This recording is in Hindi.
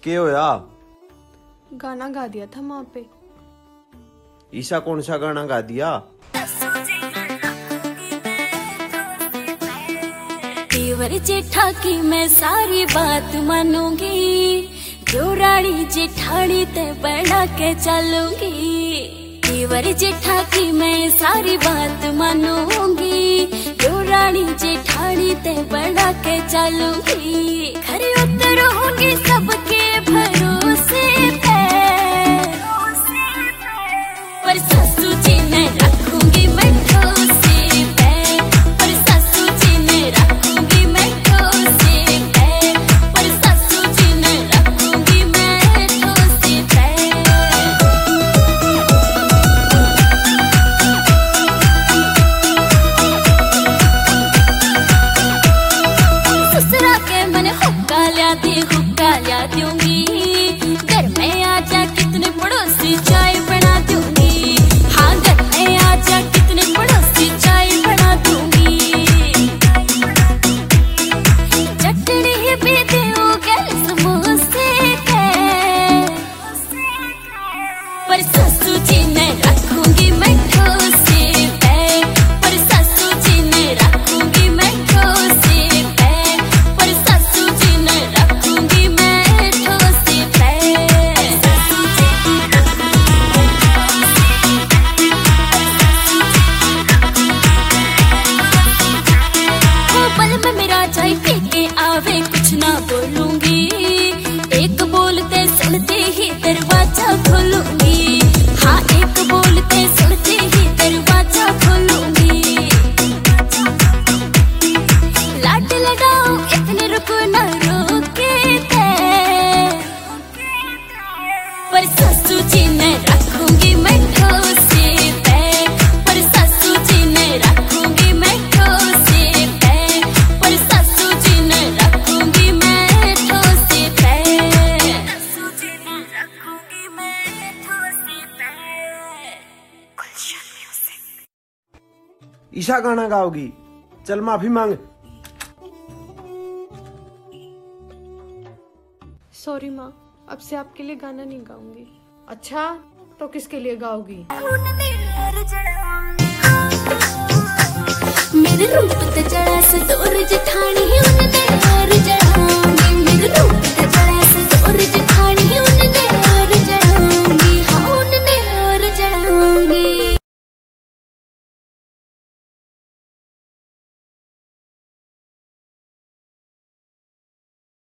क्या होया? गाना गा दिया था माँ पे। ईसा कौन सा गाना गा दिया? देवर जेठा की मैं सारी बात मानूंगी, जो रानी जेठानी ते बढ़ा के चलूंगी। देवर जेठा की मैं सारी बात मानूंगी, जो रानी जेठानी ते बढ़ा के चलूंगी। घर उतरूंगी सबके भरोसे पे, पर सासू जी ने रखूंगी मैं ठोसे पे, पर सासू जी ने रखूंगी मैं ठोसे पे, पर सासू जी ने रखूंगी मैं ठोसे पे। ससुरा के मन हुक्का ल्या दूंगी, घर में आजा कितने पड़ोसी चाय बना दूंगी। हाँ घर में आजा कितने पड़ोसी चाय बना दूंगी। चटनी भी दूंगी समोसे के, पर सासू जी ने रखूंगी मैं ठोसे पे, पर सासू जी ने रखूंगी मैं ठोसे पे, पर सासू जी ने रखूंगी मैं ठोसे पे। वो पल में मेरा चाय पी के आवे कुछ ना बोलूंगी, एक बोलते सुनते ही दरवाजा खोलूंगी। हाँ एक बोलते सुनते ही दरवाजा खोलूंगी। लाड लगाओ इतने रुको ना रोके थे, पर सासू जी ने रखूंगी मैं ठोसे पे, पर सासू जी ने रखूंगी मैं ठोसे पे, पर सासू जी ने रखूंगी मैं ठोसे पे, सासू जी ने रखूंगी मैं ठोसे पे। गुलशन म्यूजिक। ईसा गाना गाओगी? चल माफी मांग। सॉरी माँ, अब से आपके लिए गाना नहीं गाऊंगी। अच्छा तो किसके लिए गाओगी? मेरे रूप ते जड़ा से दूर जेठानी